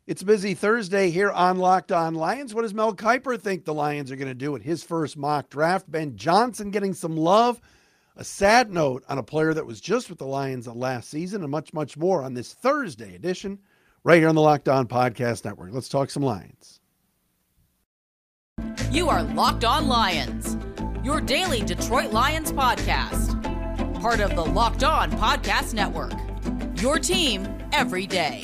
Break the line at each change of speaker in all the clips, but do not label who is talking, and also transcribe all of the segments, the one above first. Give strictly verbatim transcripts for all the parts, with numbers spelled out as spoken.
It's a busy Thursday here on Locked On Lions. What does Mel Kiper think the Lions are going to do at his first mock draft? Ben Johnson getting some love. A sad note on a player that was just with the Lions last season, and much, much more on this Thursday edition right here on the Locked On Podcast Network. Let's talk some Lions.
You are Locked On Lions, your daily Detroit Lions podcast. Part of the Locked On Podcast Network, your team every day.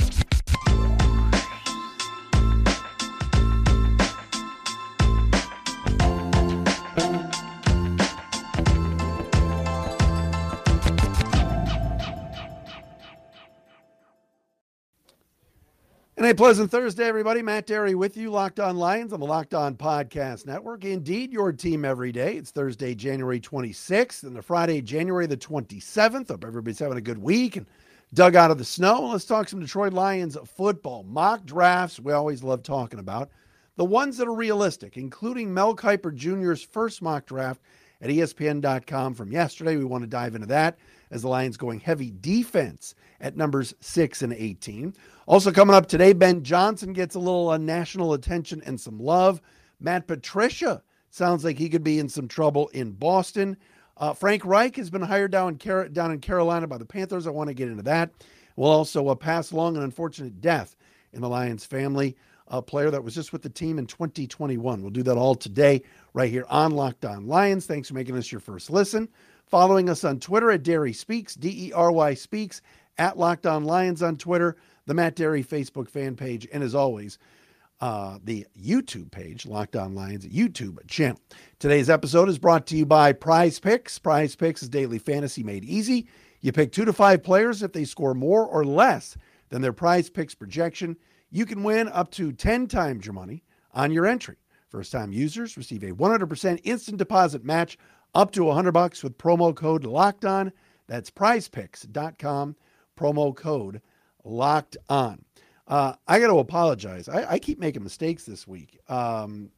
And a pleasant Thursday, everybody. Matt Derry with you, Locked On Lions on the Locked On Podcast Network. Indeed, your team every day. It's Thursday, January twenty-sixth, and the Friday, January the twenty-seventh. Hope everybody's having a good week and dug out of the snow. Let's talk some Detroit Lions football. Mock drafts, we always love talking about. The ones that are realistic, including Mel Kiper Junior's first mock draft at E S P N dot com from yesterday. We want to dive into that as the Lions going heavy defense at numbers six and eighteen. Also coming up today, Ben Johnson gets a little uh, national attention and some love. Matt Patricia sounds like he could be in some trouble in Boston. Uh, Frank Reich has been hired down in, Car- down in Carolina by the Panthers. I want to get into that. We'll also uh, pass along an unfortunate death in the Lions family, a player that was just with the team in twenty twenty-one. We'll do that all today right here on Locked On Lions. Thanks for making us your first listen. Following us on Twitter at Derry Speaks, D E R Y Speaks, at Locked On Lions on Twitter, the Matt Derry Facebook fan page, and as always, uh, the YouTube page, Locked On Lions YouTube channel. Today's episode is brought to you by Prize Picks. Prize Picks is daily fantasy made easy. You pick two to five players. If they score more or less than their Prize Picks projection, you can win up to ten times your money on your entry. First-time users receive a one hundred percent instant deposit match up to one hundred bucks with promo code Locked On. That's prize picks dot com, promo code Locked On. Uh, I got to apologize. I, I keep making mistakes this week. Um,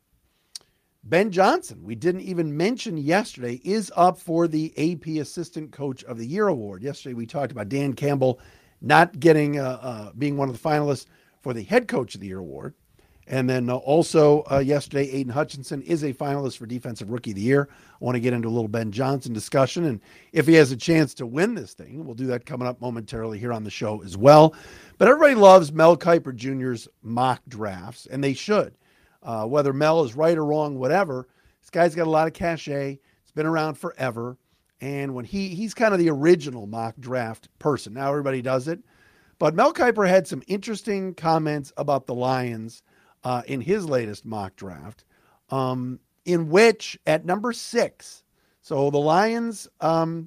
Ben Johnson, we didn't even mention yesterday, is up for the A P Assistant Coach of the Year award. Yesterday we talked about Dan Campbell not getting, uh, uh, being one of the finalists for the Head Coach of the Year award. And then uh, also uh, yesterday, Aiden Hutchinson is a finalist for Defensive Rookie of the Year. I want to get into a little Ben Johnson discussion, and if he has a chance to win this thing, we'll do that coming up momentarily here on the show as well. But everybody loves Mel Kiper Junior's mock drafts, and they should. Uh, whether Mel is right or wrong, whatever, this guy's got a lot of cachet. It's been around forever, and when he he's kind of the original mock draft person. Now everybody does it, but Mel Kiper had some interesting comments about the Lions Uh, in his latest mock draft, um, in which at number six, so the Lions um,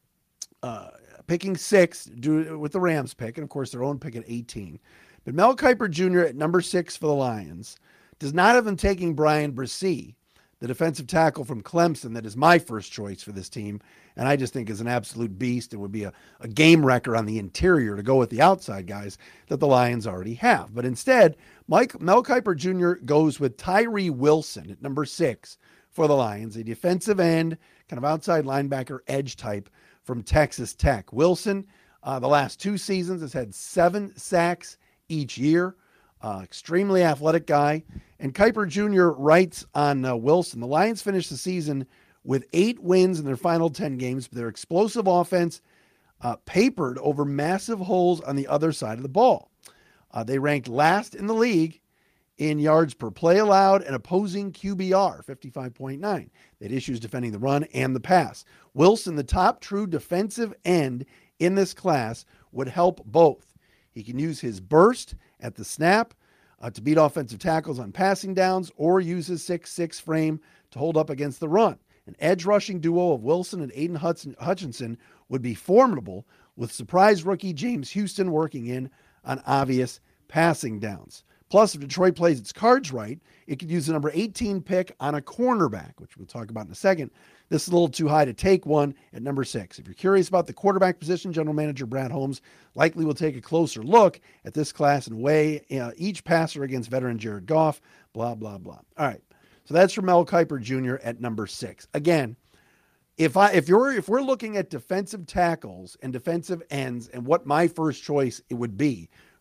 uh, picking six do, with the Rams pick, and of course their own pick at eighteen. But Mel Kiper Junior at number six for the Lions does not have them taking Brian Bresee, the defensive tackle from Clemson that is my first choice for this team, and I just think is an absolute beast and would be a, a game wrecker on the interior to go with the outside guys that the Lions already have. But instead, Mike Mel Kiper Junior goes with Tyree Wilson at number six for the Lions, a defensive end, kind of outside linebacker edge type from Texas Tech. Wilson, uh, the last two seasons, has had seven sacks each year. Uh, extremely athletic guy. And Kiper Junior writes on uh, Wilson, the Lions finished the season with eight wins in their final ten games, but their explosive offense uh, papered over massive holes on the other side of the ball. Uh, they ranked last in the league in yards per play allowed and opposing Q B R, fifty-five point nine. They had issues defending the run and the pass. Wilson, the top true defensive end in this class, would help both. He can use his burst at the snap uh, to beat offensive tackles on passing downs, or use his six six frame to hold up against the run. An edge rushing duo of Wilson and Aiden Hudson, Hutchinson would be formidable, with surprise rookie James Houston working in on obvious passing downs. Plus, if Detroit plays its cards right, it could use the number eighteen pick on a cornerback, which we'll talk about in a second. This is a little too high to take one at number six. If you're curious about the quarterback position, General Manager Brad Holmes likely will take a closer look at this class and weigh uh, each passer against veteran Jared Goff, blah, blah, blah. All right, so that's for Mel Kiper Junior at number six. Again, if I if you're if we're looking at defensive tackles and defensive ends and what my first choice it would be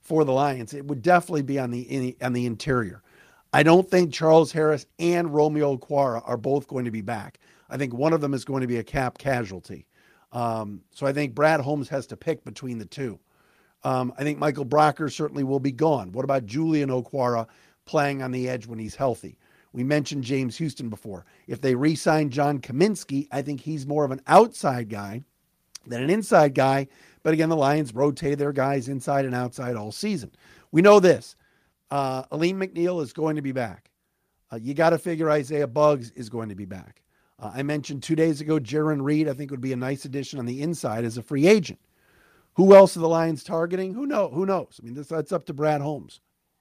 for the Lions, it would definitely be on the, in the on the interior. I don't think Charles Harris and Romeo Okwara are both going to be back. I think one of them is going to be a cap casualty. Um, so I think Brad Holmes has to pick between the two. Um, I think Michael Brocker certainly will be gone. What about Julian Okwara playing on the edge when he's healthy? We mentioned James Houston before. If they re-sign John Kaminsky, I think he's more of an outside guy than an inside guy. But again, the Lions rotate their guys inside and outside all season. We know this. Uh, Aleem McNeil is going to be back. Uh, you got to figure Isaiah Buggs is going to be back. Uh, I mentioned two days ago, Jaron Reed, I think would be a nice addition on the inside as a free agent. Who else are the Lions targeting? Who know? Who knows? I mean, this, that's up to Brad Holmes.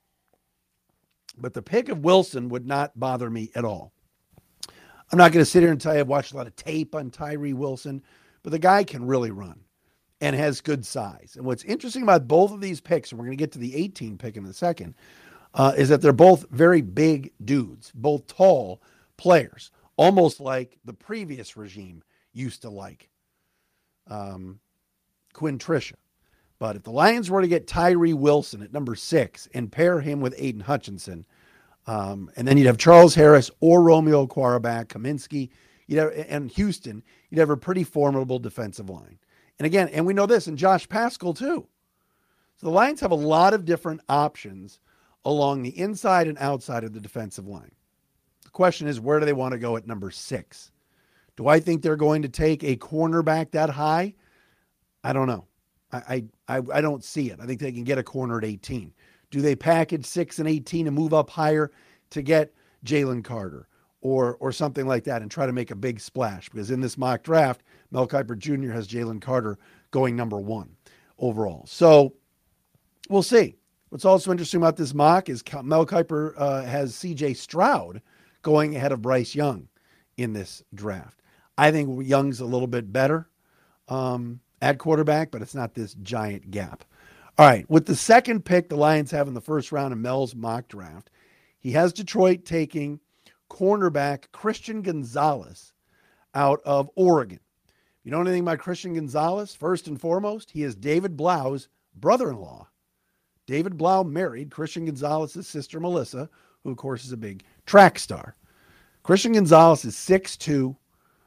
But the pick of Wilson would not bother me at all. I'm not going to sit here and tell you I've watched a lot of tape on Tyree Wilson, but the guy can really run and has good size. And what's interesting about both of these picks, and we're going to get to the eighteen pick in a second, uh, is that they're both very big dudes, both tall players, almost like the previous regime used to like um, Quinn Tricia. But if the Lions were to get Tyree Wilson at number six and pair him with Aiden Hutchinson, um, and then you'd have Charles Harris or Romeo Okwara back, Kaminsky, you'd have, and Houston, you'd have a pretty formidable defensive line. And again, and we know this, and Josh Paschal too. So the Lions have a lot of different options along the inside and outside of the defensive line. The question is, where do they want to go at number six? Do I think they're going to take a cornerback that high? I don't know. I, I I don't see it. I think they can get a corner at eighteen. Do they package six and eighteen and move up higher to get Jalen Carter or or something like that and try to make a big splash? Because in this mock draft, Mel Kiper Junior has Jalen Carter going number one overall. So we'll see. What's also interesting about this mock is Mel Kiper uh, has C J Stroud going ahead of Bryce Young in this draft. I think Young's a little bit better Um at quarterback, but it's not this giant gap. All right, with the second pick the Lions have in the first round of Mel's mock draft, he has Detroit taking cornerback Christian Gonzalez out of Oregon. If you know anything about Christian Gonzalez, first and foremost, he is David Blau's brother-in-law. David Blau married Christian Gonzalez's sister, Melissa, who, of course, is a big track star. Christian Gonzalez is six two,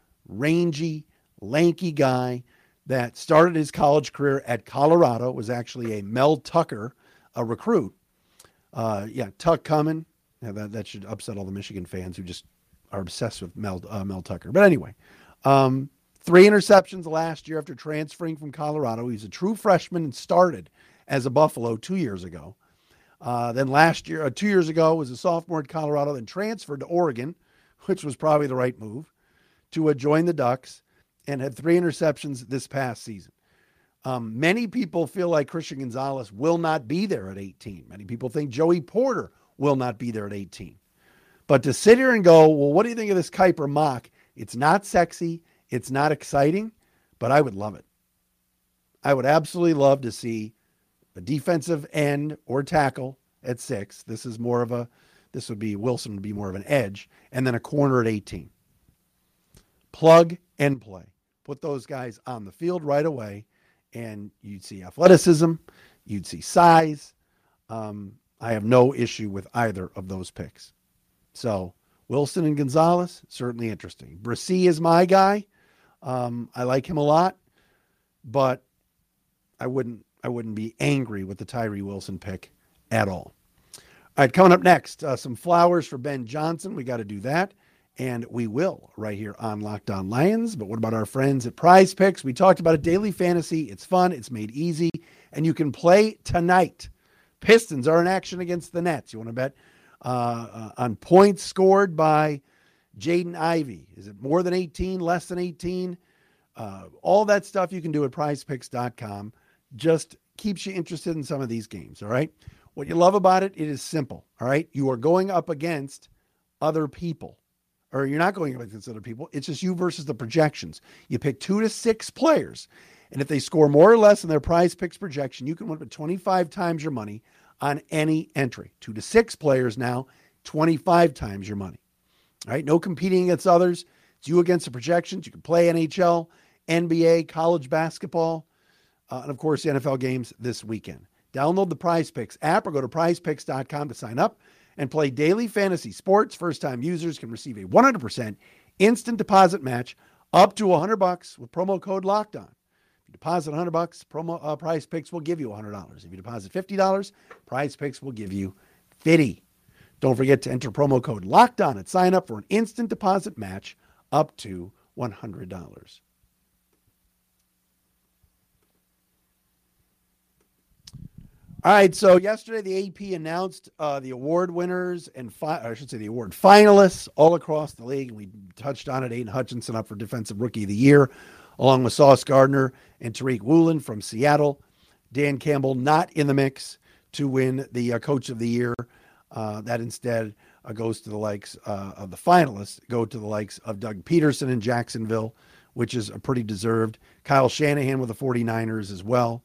rangy, lanky guy that started his college career at Colorado, was actually a Mel Tucker, a recruit. Uh, yeah, Tuck coming. Yeah, that, that should upset all the Michigan fans who just are obsessed with Mel, uh, Mel Tucker. But anyway, um, three interceptions last year after transferring from Colorado. He's a true freshman and started as a Buffalo two years ago. Uh, then last year, uh, two years ago, was a sophomore at Colorado, then transferred to Oregon, which was probably the right move, to uh, join the Ducks, and had three interceptions this past season. Um, many people feel like Christian Gonzalez will not be there at eighteen. Many people think Joey Porter will not be there at eighteen. But to sit here and go, well, what do you think of this Kiper mock? It's not sexy. It's not exciting, but I would love it. I would absolutely love to see a defensive end or tackle at six. This is more of a, this would be, Wilson would be more of an edge, and then a corner at eighteen. Plug and play. Put those guys on the field right away, and you'd see athleticism, you'd see size. Um, I have no issue with either of those picks. So Wilson and Gonzalez, certainly interesting. Bresee is my guy. Um, I like him a lot, but I wouldn't I wouldn't be angry with the Tyree Wilson pick at all. All right, coming up next, uh, some flowers for Ben Johnson. We got to do that. And we will right here on Locked On Lions. But what about our friends at Prize Picks? We talked about it. Daily fantasy. It's fun. It's made easy. And you can play tonight. Pistons are in action against the Nets. You want to bet uh, uh, on points scored by Jaden Ivey? Is it more than eighteen, less than eighteen? Uh, all that stuff you can do at prize picks dot com. Just keeps you interested in some of these games, all right? What you love about it, it is simple, all right? You are going up against other people. Or you're not going up against other people. It's just you versus the projections. You pick two to six players, and if they score more or less in their Prize Picks projection, you can win up to twenty-five times your money on any entry. Two to six players now, twenty-five times your money. All right, no competing against others. It's you against the projections. You can play N H L, N B A, college basketball, uh, and of course the N F L games this weekend. Download the Prize Picks app or go to prize picks dot com to sign up and play daily fantasy sports. First-time users can receive a one hundred percent instant deposit match up to one hundred bucks with promo code LOCKEDON. If you deposit one hundred bucks, promo uh, Prize Picks will give you one hundred dollars. If you deposit fifty dollars, Prize Picks will give you fifty dollars. Don't forget to enter promo code LOCKEDON at sign up for an instant deposit match up to one hundred dollars. All right, so yesterday the A P announced uh, the award winners and fi- I should say the award finalists all across the league. We touched on it. Aiden Hutchinson up for Defensive Rookie of the Year, along with Sauce Gardner and Tariq Woolen from Seattle. Dan Campbell not in the mix to win the uh, Coach of the Year. Uh, that instead uh, goes to the likes uh, of the finalists, go to the likes of Doug Peterson in Jacksonville, which is a pretty deserved. Kyle Shanahan with the 49ers as well.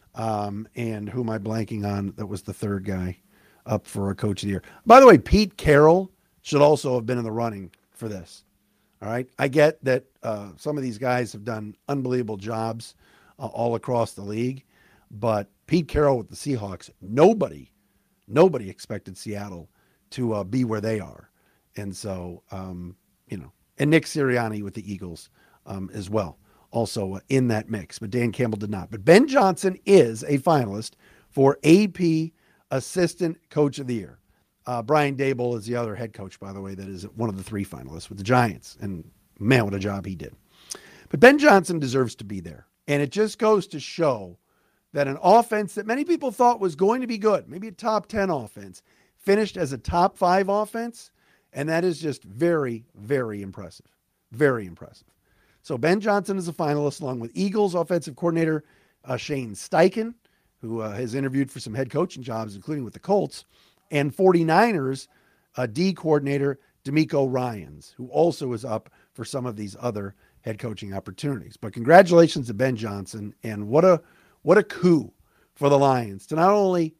Um, and who am I blanking on? That was the third guy up for a Coach of the Year. By the way, Pete Carroll should also have been in the running for this. All right. I get that uh, some of these guys have done unbelievable jobs uh, all across the league, but Pete Carroll with the Seahawks, nobody, nobody expected Seattle to uh, be where they are. And so, um, you know, and Nick Sirianni with the Eagles um, as well. Also uh, in that mix, but Dan Campbell did not. But Ben Johnson is a finalist for A P Assistant Coach of the Year. Uh, Brian Daboll is the other head coach, by the way, that is one of the three finalists with the Giants. And man, what a job he did. But Ben Johnson deserves to be there. And it just goes to show that an offense that many people thought was going to be good, maybe a top ten offense, finished as a top five offense. And that is just very, very impressive. Very impressive. So Ben Johnson is a finalist, along with Eagles offensive coordinator uh, Shane Steichen, who uh, has interviewed for some head coaching jobs, including with the Colts, and 49ers uh, D coordinator DeMeco Ryans, who also is up for some of these other head coaching opportunities. But congratulations to Ben Johnson, and what a what a coup for the Lions to not only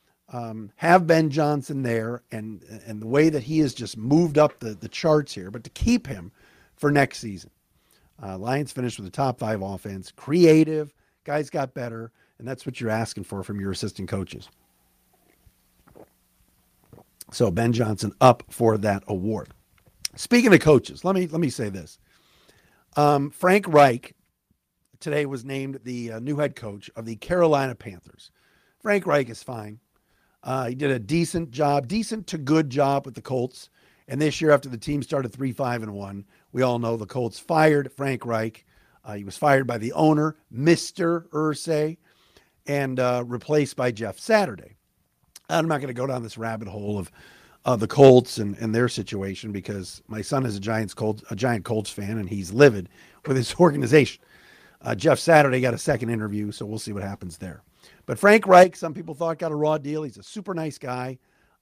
um, have Ben Johnson there and and the way that he has just moved up the, the charts here, but to keep him for next season. Uh, Lions finished with a top five offense, creative, guys got better, and that's what you're asking for from your assistant coaches. So Ben Johnson up for that award. Speaking of coaches, let me let me say this. Um, Frank Reich today was named the uh, new head coach of the Carolina Panthers. Frank Reich is fine. Uh, he did a decent job, decent to good job with the Colts. And this year, after the team started three five and one, we all know the Colts fired Frank Reich. Uh, he was fired by the owner, Mister Irsay, and uh, replaced by Jeff Saturday. I'm not going to go down this rabbit hole of uh, the Colts and, and their situation, because my son is a Giants Colts, a giant Colts fan, and he's livid with his organization. Uh, Jeff Saturday got a second interview, so we'll see what happens there. But Frank Reich, some people thought got a raw deal. He's a super nice guy.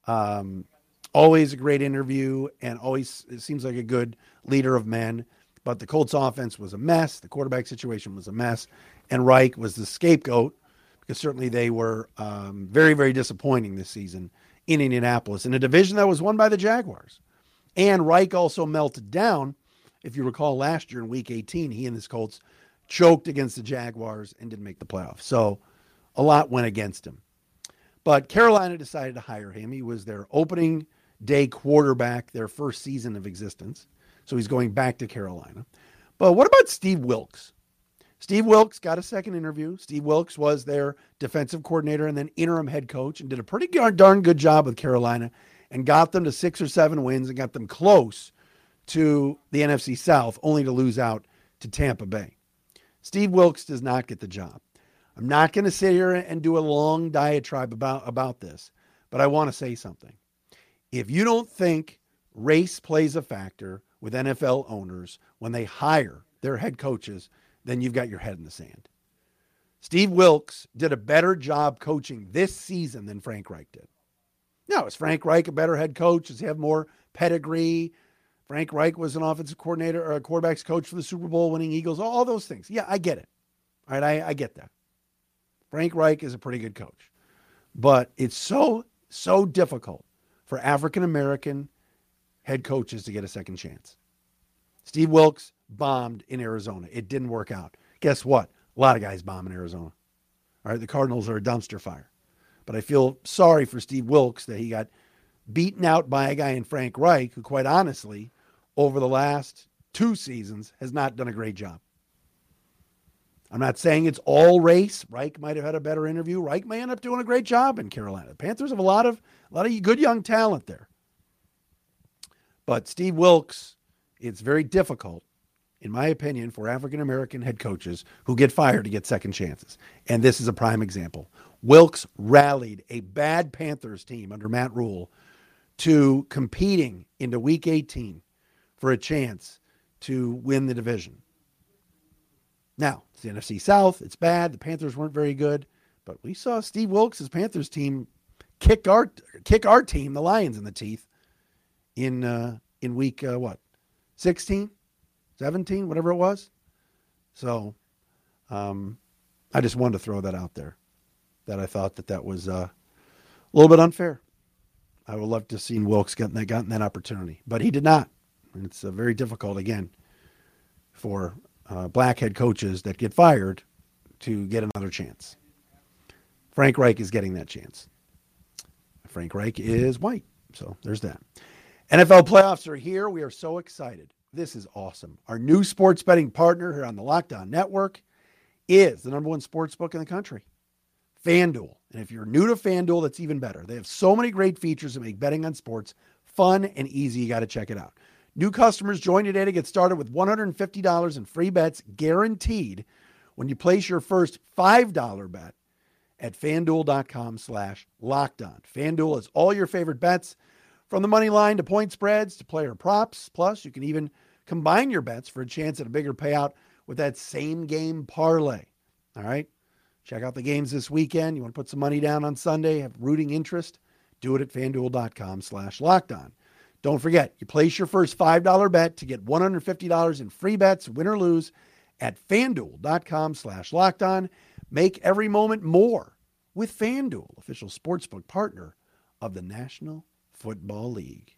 Um, Always a great interview, and always it seems like a good leader of men. But the Colts offense was a mess. The quarterback situation was a mess. And Reich was the scapegoat, because certainly they were um, very, very disappointing this season in Indianapolis, in a division that was won by the Jaguars. And Reich also melted down. If you recall last year in week eighteen, he and his Colts choked against the Jaguars and didn't make the playoffs. So a lot went against him. But Carolina decided to hire him. He was their opening day quarterback, their first season of existence. So he's going back to Carolina. But what about Steve Wilks? Steve Wilks got a second interview. Steve Wilks was their defensive coordinator and then interim head coach, and did a pretty darn good job with Carolina and got them to six or seven wins and got them close to the N F C South, only to lose out to Tampa Bay. Steve Wilks does not get the job. I'm not going to sit here and do a long diatribe about, about this, but I want to say something. If you don't think race plays a factor with N F L owners when they hire their head coaches, then you've got your head in the sand. Steve Wilks did a better job coaching this season than Frank Reich did. Now, is Frank Reich a better head coach? Does he have more pedigree? Frank Reich was an offensive coordinator or a quarterback's coach for the Super Bowl winning Eagles, all those things. Yeah, I get it. All right, I, I get that. Frank Reich is a pretty good coach. But it's so, so difficult for African-American head coaches to get a second chance. Steve Wilks bombed in Arizona. It didn't work out. Guess what? A lot of guys bomb in Arizona. All right, the Cardinals are a dumpster fire. But I feel sorry for Steve Wilks that he got beaten out by a guy in Frank Reich, who quite honestly, over the last two seasons, has not done a great job. I'm not saying it's all race. Reich might have had a better interview. Reich may end up doing a great job in Carolina. The Panthers have a lot of a lot of good young talent there. But Steve Wilks, it's very difficult, in my opinion, for African-American head coaches who get fired to get second chances. And this is a prime example. Wilks rallied a bad Panthers team under Matt Rule to competing into Week eighteen for a chance to win the division. Now, it's the N F C South. It's bad. The Panthers weren't very good. But we saw Steve Wilks' Panthers team kick our kick our team, the Lions, in the teeth in uh, in week, uh, what, sixteen, seventeen, whatever it was. So um, I just wanted to throw that out there, that I thought that that was uh, a little bit unfair. I would love to have seen Wilks gotten that, gotten that opportunity, but he did not. And it's uh, very difficult, again, for uh, black head coaches that get fired to get another chance. Frank Reich is getting that chance. Frank Reich is white, so there's that. N F L playoffs are here. We are so excited. This is awesome. Our new sports betting partner here on the Locked On Network is the number one sports book in the country, FanDuel. And if you're new to FanDuel, that's even better. They have so many great features that make betting on sports fun and easy. You got to check it out. New customers join today to get started with one hundred fifty dollars in free bets guaranteed when you place your first five dollars bet at FanDuel.com slash locked on. FanDuel has all your favorite bets, from the money line to point spreads to player props. Plus, you can even combine your bets for a chance at a bigger payout with that same game parlay. All right? Check out the games this weekend. You want to put some money down on Sunday, have rooting interest, do it at FanDuel.com slash locked on. Don't forget, you place your first five dollars bet to get one hundred fifty dollars in free bets, win or lose, at FanDuel.com slash locked on. Make every moment more with FanDuel, official sportsbook partner of the National Football League.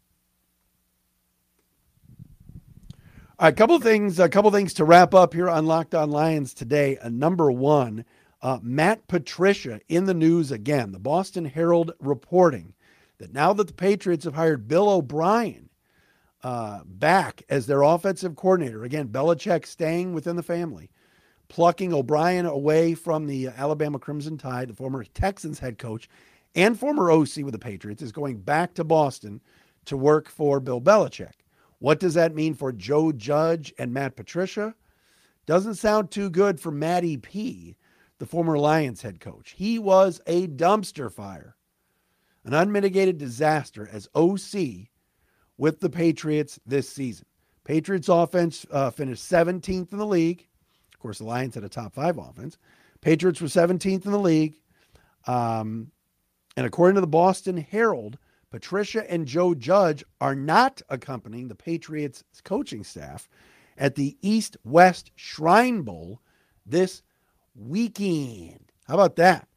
All right, a couple of things, a couple of things to wrap up here on Locked On Lions today. Uh, number one, uh, Matt Patricia in the news again. The Boston Herald reporting that now that the Patriots have hired Bill O'Brien uh, back as their offensive coordinator, again, Belichick staying within the family, plucking O'Brien away from the Alabama Crimson Tide, the former Texans head coach and former O C with the Patriots, is going back to Boston to work for Bill Belichick. What does that mean for Joe Judge and Matt Patricia? Doesn't sound too good for Matty P, the former Lions head coach. He was a dumpster fire, an unmitigated disaster as O C with the Patriots this season. Patriots offense uh, finished seventeenth in the league. Of course, the Lions had a top five offense. Patriots were seventeenth in the league. Um, and according to the Boston Herald, Patricia and Joe Judge are not accompanying the Patriots coaching staff at the East-West Shrine Bowl this weekend. How about that?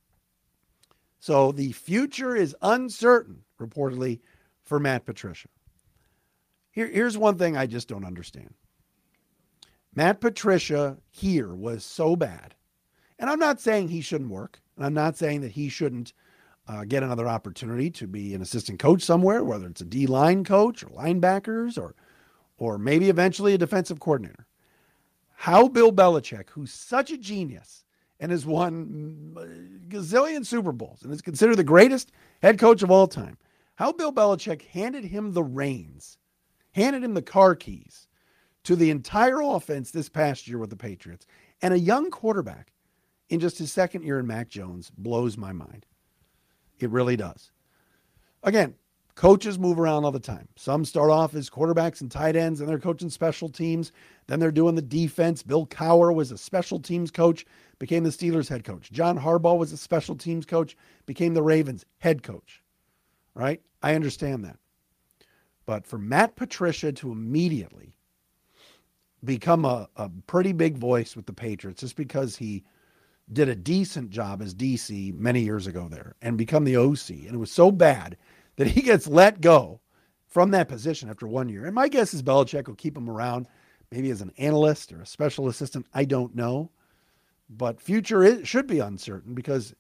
So the future is uncertain, reportedly, for Matt Patricia. Here, here's one thing I just don't understand. Matt Patricia here was so bad. And I'm not saying he shouldn't work. And I'm not saying that he shouldn't uh, get another opportunity to be an assistant coach somewhere, whether it's a D-line coach or linebackers or, or maybe eventually a defensive coordinator. How Bill Belichick, who's such a genius and has won a gazillion Super Bowls and is considered the greatest head coach of all time, how Bill Belichick handed him the reins, handed him the car keys to the entire offense this past year with the Patriots, and a young quarterback in just his second year in Mac Jones blows my mind. It really does. Again, coaches move around all the time. Some start off as quarterbacks and tight ends, and they're coaching special teams. Then they're doing the defense. Bill Cowher was a special teams coach, became the Steelers head coach. John Harbaugh was a special teams coach, became the Ravens head coach. Right? I understand that. But for Matt Patricia to immediately become a, a pretty big voice with the Patriots just because he did a decent job as D C many years ago there and become the O C, and it was so bad that he gets let go from that position after one year. And my guess is Belichick will keep him around maybe as an analyst or a special assistant. I don't know. But future is, should be uncertain, because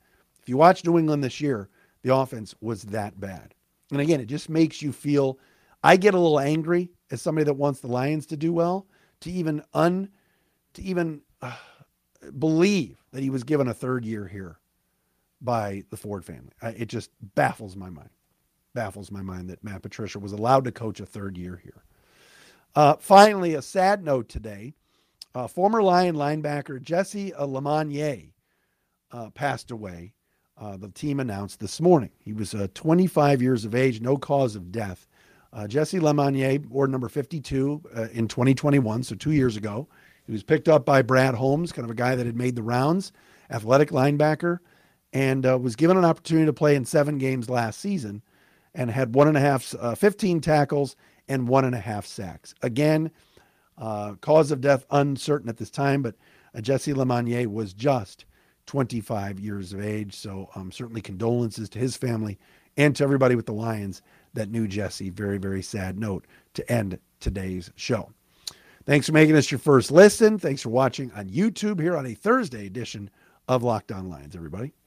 If you watch New England this year, the offense was that bad. And again, it just makes you feel, I get a little angry as somebody that wants the Lions to do well, to even un, to even uh, believe that he was given a third year here by the Ford family. I, it just baffles my mind. Baffles my mind that Matt Patricia was allowed to coach a third year here. Uh, finally, a sad note today. Uh, former Lion linebacker Jesse Lemonier uh, passed away. Uh, the team announced this morning. He was uh, twenty-five years of age, no cause of death. Uh, Jesse Lemonier, board number fifty-two uh, in twenty twenty-one, so two years ago. He was picked up by Brad Holmes, kind of a guy that had made the rounds, athletic linebacker, and uh, was given an opportunity to play in seven games last season and had one and a half, uh, fifteen tackles and one and a half sacks. Again, uh, cause of death uncertain at this time, but uh, Jesse Lemonier was just twenty-five years of age. So um, certainly condolences to his family and to everybody with the Lions that knew Jesse. Very, very sad note to end today's show. Thanks for making us your first listen. Thanks for watching on YouTube here on a Thursday edition of Locked On Lions, everybody.